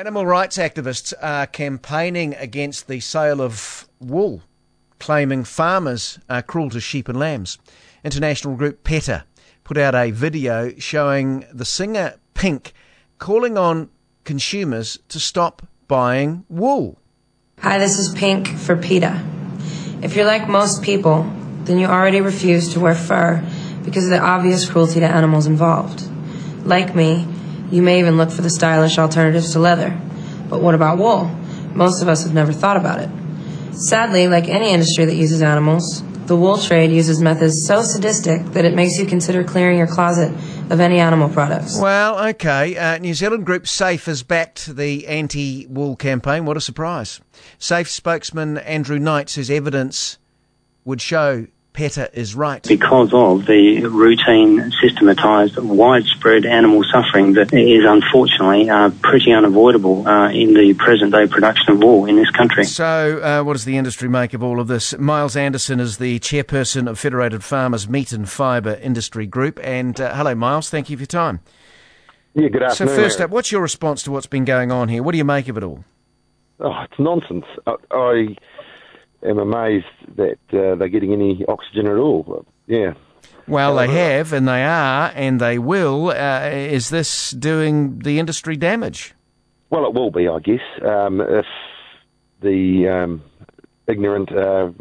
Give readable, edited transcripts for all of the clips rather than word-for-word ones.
Animal rights activists are campaigning against the sale of wool, claiming farmers are cruel to sheep and lambs. International group PETA put out a video showing the singer Pink calling on consumers to stop buying wool. Hi, this is Pink for PETA. If you're like most people, then you already refuse to wear fur because of the obvious cruelty to animals involved. Like me, you may even look for the stylish alternatives to leather. But what about wool? Most of us have never thought about it. Sadly, like any industry that uses animals, the wool trade uses methods so sadistic that it makes you consider clearing your closet of any animal products. Well, okay. New Zealand group SAFE has backed the anti-wool campaign. What a surprise. SAFE spokesman Andrew Knight says evidence would show PETA is right. Because of the routine, systematised, widespread animal suffering that is unfortunately pretty unavoidable in the present-day production of wool in this country. So what does the industry make of all of this? Miles Anderson is the chairperson of Federated Farmers Meat and Fibre Industry Group. And hello, Miles. Thank you for your time. Yeah, good afternoon. So first up, what's your response to what's been going on here? What do you make of it all? Oh, it's nonsense. I am amazed that they're getting any oxygen at all. But, yeah. Well, they have, and they are, and they will. Is this doing the industry damage? Well, it will be, I guess, if the ignorant of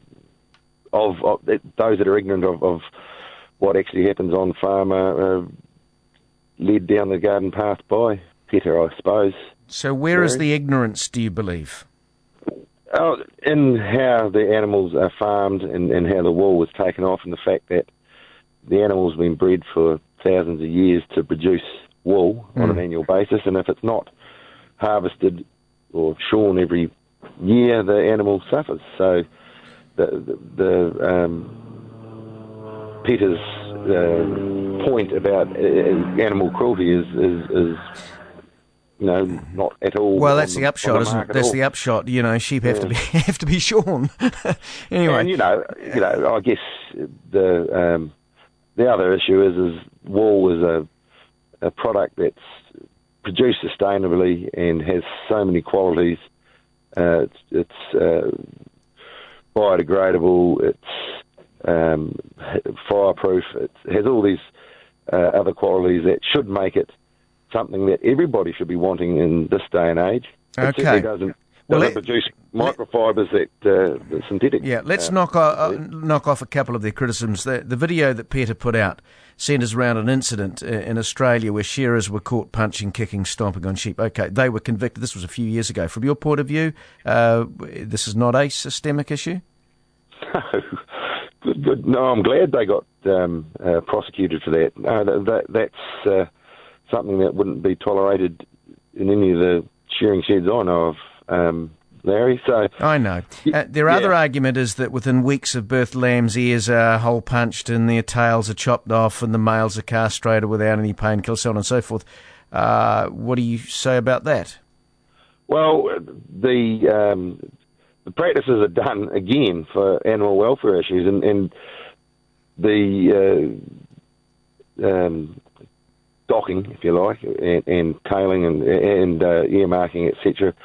those that are ignorant of what actually happens on farm are led down the garden path by PETA, I suppose. So where is the ignorance, do you believe? In how the animals are farmed and how the wool was taken off, and the fact that the animals have been bred for thousands of years to produce wool on an annual basis, and if it's not harvested or shorn every year, the animal suffers. So the PETA's point about animal cruelty is not at all. Well, that's the upshot, isn't it? That's the upshot. Sheep have to be shorn. Anyway, and I guess the other issue is wool is a product that's produced sustainably and has so many qualities. It's biodegradable. It's fireproof. It has all these other qualities that should make it something that everybody should be wanting in this day and age. It certainly doesn't produce microfibres that synthetic. Yeah, let's knock off a couple of their criticisms. The video that PETA put out centres around an incident in Australia where shearers were caught punching, kicking, stomping on sheep. Okay, they were convicted. This was a few years ago. From your point of view, this is not a systemic issue? No. Good. No, I'm glad they got prosecuted for that. No, that's something that wouldn't be tolerated in any of the shearing sheds I know of, Larry. So I know. Their other argument is that within weeks of birth, lambs' ears are hole punched and their tails are chopped off and the males are castrated without any painkillers, so on and so forth. What do you say about that? Well, the practices are done again for animal welfare issues, and the docking, if you like, and tailing and earmarking, etc.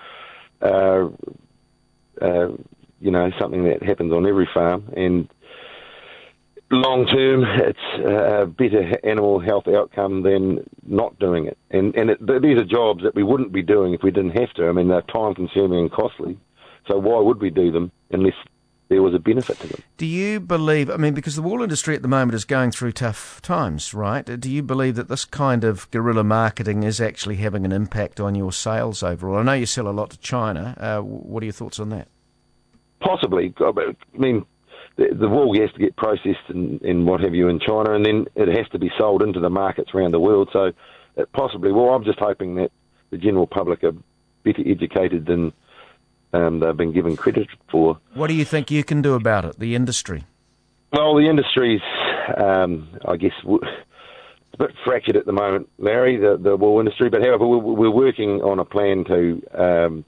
Something that happens on every farm, and long term, it's a better animal health outcome than not doing it. And these are jobs that we wouldn't be doing if we didn't have to. I mean, they're time consuming and costly. So why would we do them unless there was a benefit to them? Do you believe, because the wool industry at the moment is going through tough times, right? Do you believe that this kind of guerrilla marketing is actually having an impact on your sales overall? I know you sell a lot to China. What are your thoughts on that? Possibly. I mean, the wool has to get processed and what have you in China, and then it has to be sold into the markets around the world. So possibly, I'm just hoping that the general public are better educated than they've been given credit for. What do you think you can do about it, the industry? Well, the industry's, I guess, it's a bit fractured at the moment, Larry, the wool industry. But however, we're working on a plan to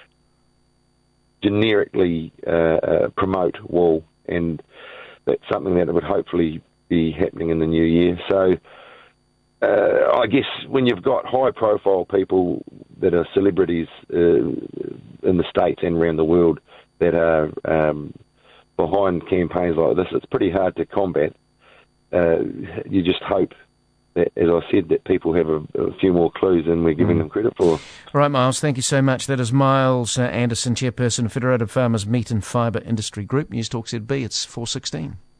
generically promote wool, and that's something that would hopefully be happening in the new year. So I guess when you've got high-profile people that are celebrities in the States and around the world that are behind campaigns like this, it's pretty hard to combat. You just hope that, as I said, that people have a few more clues than we're giving them credit for. All right, Miles, thank you so much. That is Miles Anderson, Chairperson, Federated Farmers Meat and Fibre Industry Group. News Talk ZB, it's 4:16.